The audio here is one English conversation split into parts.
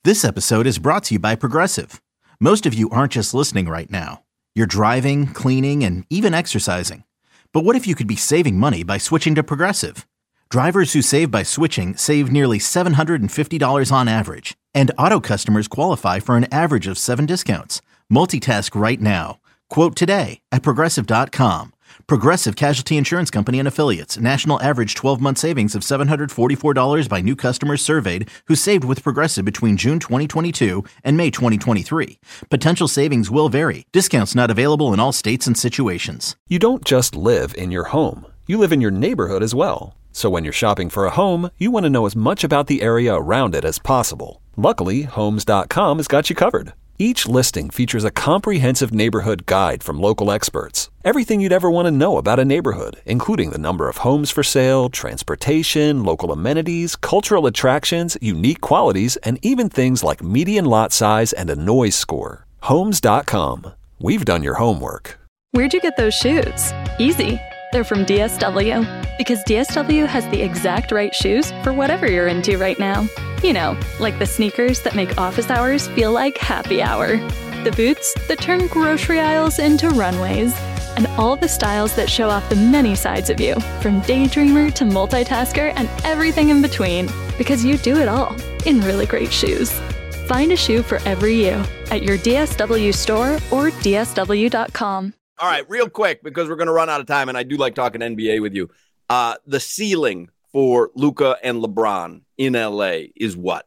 This episode is brought to you by Progressive. Most of you aren't just listening right now. You're driving, cleaning, and even exercising. But what if you could be saving money by switching to Progressive? Drivers who save by switching save nearly $750 on average. And auto customers qualify for an average of 7 discounts. Multitask right now. Quote today at Progressive.com. Progressive Casualty Insurance Company and Affiliates. National average 12-month savings of $744 by new customers surveyed who saved with Progressive between June 2022 and May 2023. Potential savings will vary. Discounts not available in all states and situations. You don't just live in your home. You live in your neighborhood as well. So when you're shopping for a home, you want to know as much about the area around it as possible. Luckily, Homes.com has got you covered. Each listing features a comprehensive neighborhood guide from local experts. Everything you'd ever want to know about a neighborhood, including the number of homes for sale, transportation, local amenities, cultural attractions, unique qualities, and even things like median lot size and a noise score. Homes.com. We've done your homework. Where'd you get those shoes? Easy. They're from DSW. Because DSW has the exact right shoes for whatever you're into right now. You know, like the sneakers that make office hours feel like happy hour. The boots that turn grocery aisles into runways. And all the styles that show off the many sides of you, from daydreamer to multitasker and everything in between. Because you do it all in really great shoes. Find a shoe for every you at your DSW store or DSW.com. All right, real quick, because we're going to run out of time, and I do like talking NBA with you. The ceiling for Luka and LeBron in LA is what?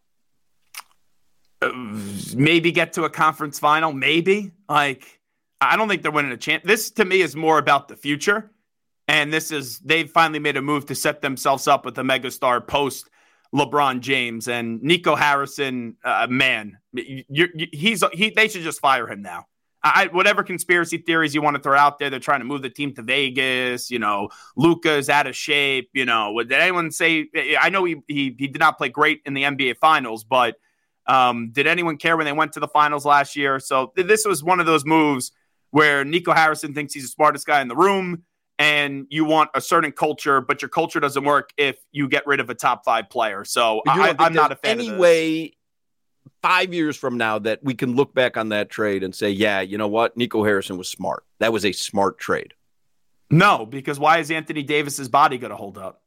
Maybe get to a conference final, maybe. Like, I don't think they're winning a chance. This, to me, is more about the future. And they've finally made a move to set themselves up with a megastar post LeBron James. And Nico Harrison, man, they should just fire him now. Whatever conspiracy theories you want to throw out there, they're trying to move the team to Vegas. You know, Luka's out of shape. You know, did anyone say? I know he did not play great in the NBA Finals, but did anyone care when they went to the finals last year? So this was one of those moves where Nico Harrison thinks he's the smartest guy in the room, and you want a certain culture, but your culture doesn't work if you get rid of a top 5 player. So I'm not a fan of this. Anyway, 5 years from now that we can look back on that trade and say, yeah, you know what? Nico Harrison was smart. That was a smart trade. No, because why is Anthony Davis's body going to hold up?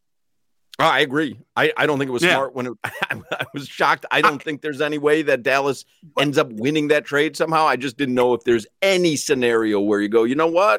I agree. I don't think it was smart I was shocked. I don't think there's any way that Dallas ends up winning that trade somehow. I just didn't know if there's any scenario where you go, you know what?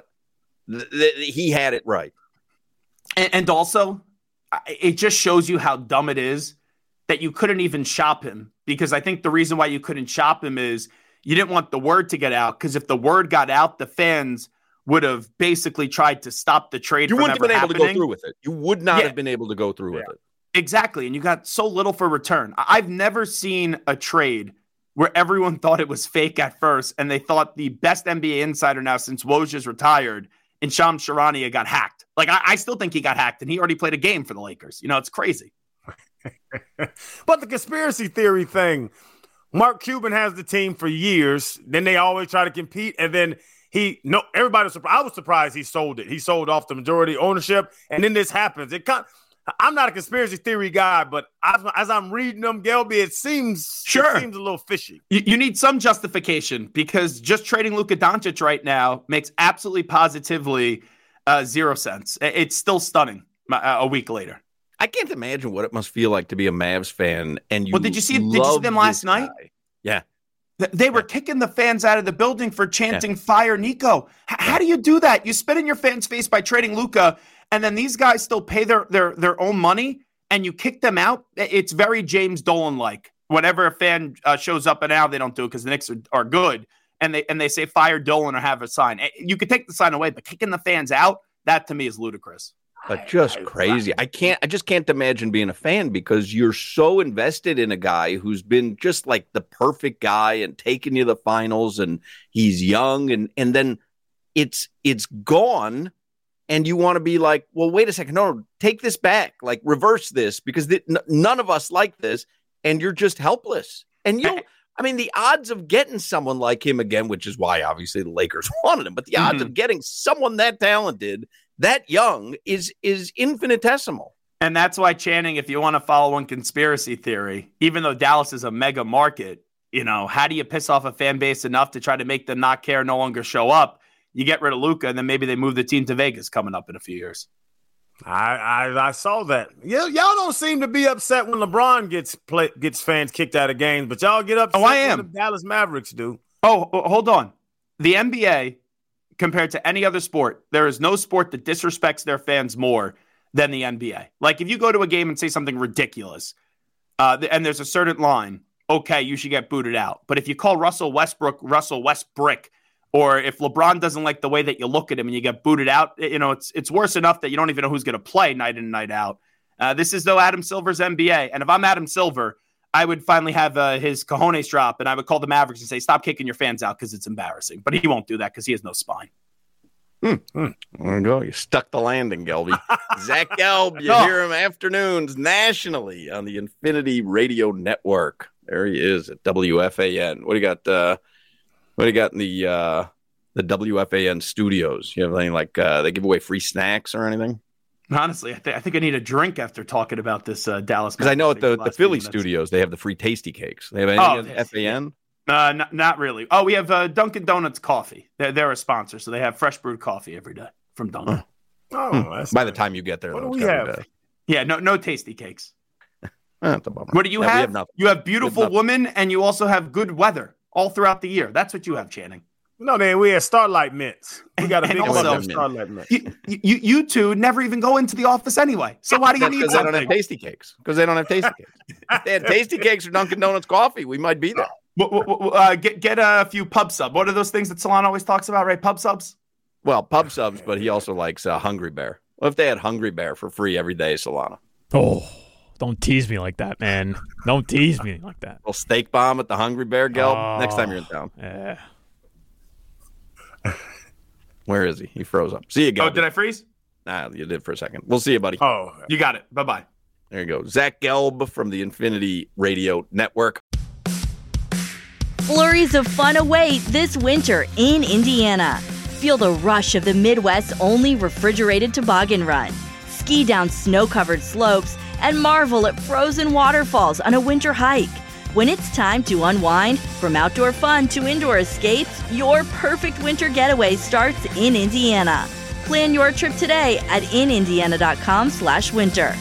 He had it right. And also, it just shows you how dumb it is that you couldn't even shop him, because I think the reason why you couldn't shop him is you didn't want the word to get out, because if the word got out, the fans would have basically tried to stop the trade from ever happening. You wouldn't have been able to go through with it. You would not have been able to go through with it. Exactly, and you got so little for return. I've never seen a trade where everyone thought it was fake at first, and they thought the best NBA insider now since Woj retired, and Shams Charania, got hacked. Like, I still think he got hacked, and he already played a game for the Lakers. You know, it's crazy. But the conspiracy theory thing, Mark Cuban has the team for years. Then they always try to compete. And then everybody was surprised. I was surprised he sold it. He sold off the majority ownership. And then this happens. I'm not a conspiracy theory guy, but as I'm reading them, Gelby, it seems a little fishy. You need some justification, because just trading Luka Doncic right now makes absolutely positively 0 sense. It's still stunning a week later. I can't imagine what it must feel like to be a Mavs fan. And did you see them last night? Yeah. They were kicking the fans out of the building for chanting "Fire Nico." How do you do that? You spit in your fans' face by trading Luka, and then these guys still pay their own money, and you kick them out? It's very James Dolan-like. Whenever a fan shows up, and now they don't do it because the Knicks are good, and they say "Fire Dolan" or have a sign. You could take the sign away, but kicking the fans out, that to me is ludicrous. But just crazy. I just can't imagine being a fan, because you're so invested in a guy who's been just like the perfect guy and taking you to the finals, and he's young, and then it's gone, and you want to be like, well, wait a second, no, take this back, like reverse this, because none of us like this, and you're just helpless. And the odds of getting someone like him again, which is why obviously the Lakers wanted him, but the odds of getting someone that talented, that young, is infinitesimal. And that's why, Channing, if you want to follow one conspiracy theory, even though Dallas is a mega market, how do you piss off a fan base enough to try to make them not care, no longer show up? You get rid of Luka, and then maybe they move the team to Vegas coming up in a few years. I saw that. Y'all don't seem to be upset when LeBron gets fans kicked out of games, but y'all get upset when the Dallas Mavericks do. Oh, hold on. The NBA, compared to any other sport, there is no sport that disrespects their fans more than the NBA. Like, if you go to a game and say something ridiculous, and there's a certain line, okay, you should get booted out. But if you call Russell Westbrook, or if LeBron doesn't like the way that you look at him and you get booted out, it's worse enough that you don't even know who's going to play night in and night out. This is, though, Adam Silver's NBA. And if I'm Adam Silver, I would finally have his cojones drop, and I would call the Mavericks and say, stop kicking your fans out because it's embarrassing. But he won't do that because he has no spine. There you go. You stuck the landing, Gelby. Zach Gelb, you hear him afternoons nationally on the Infinity Radio Network. There he is at WFAN. What do you got? What do you got in the WFAN studios? You have anything like they give away free snacks or anything? Honestly, I think I need a drink after talking about this Dallas. Because I know at the Philly studios, they have the free tasty cakes. They have anything at FAN? Not really. Oh, we have Dunkin' Donuts coffee. They're a sponsor, so they have fresh brewed coffee every day from Dunkin'. By the time you get there, what do we have? Yeah, no tasty cakes. That's a bummer. What do you have? You have beautiful women, and you also have good weather all throughout the year. That's what you have, Channing. No, man, we have Starlight Mints. We got a big one of Starlight Mints. You two never even go into the office anyway. So why do you need something? Because they don't have tasty cakes. If they had tasty cakes or Dunkin' Donuts coffee, we might be there. Get a few pub sub. What are those things that Solana always talks about, right? Pub subs? Well, pub subs, but he also likes Hungry Bear. What if they had Hungry Bear for free every day, Solana? Oh, don't tease me like that, man. Don't tease me like that. A little steak bomb at the Hungry Bear, Gelb, next time you're in town. Yeah. Where is he? He froze up. See you, Gelb. Oh, did I freeze? Nah, you did for a second. We'll see you, buddy. Oh, you got it. Bye-bye. There you go. Zach Gelb from the Infinity Radio Network. Flurries of fun await this winter in Indiana. Feel the rush of the Midwest's only refrigerated toboggan run. Ski down snow-covered slopes and marvel at frozen waterfalls on a winter hike. When it's time to unwind, from outdoor fun to indoor escapes, your perfect winter getaway starts in Indiana. Plan your trip today at inindiana.com/winter.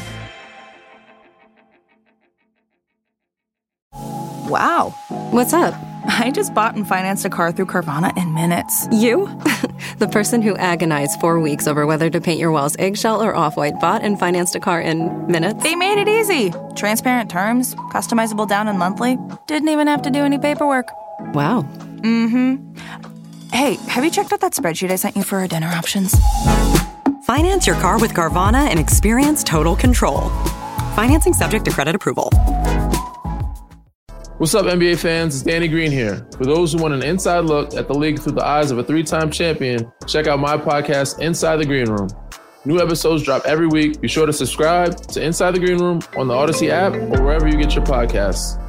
Wow. What's up? I just bought and financed a car through Carvana in minutes. You? The person who agonized 4 weeks over whether to paint your walls eggshell or off-white bought and financed a car in minutes? They made it easy. Transparent terms, customizable down and monthly. Didn't even have to do any paperwork. Wow. Mm-hmm. Hey, have you checked out that spreadsheet I sent you for our dinner options? Finance your car with Carvana and experience total control. Financing subject to credit approval. What's up, NBA fans? It's Danny Green here. For those who want an inside look at the league through the eyes of a 3-time champion, check out my podcast, Inside the Green Room. New episodes drop every week. Be sure to subscribe to Inside the Green Room on the Odyssey app or wherever you get your podcasts.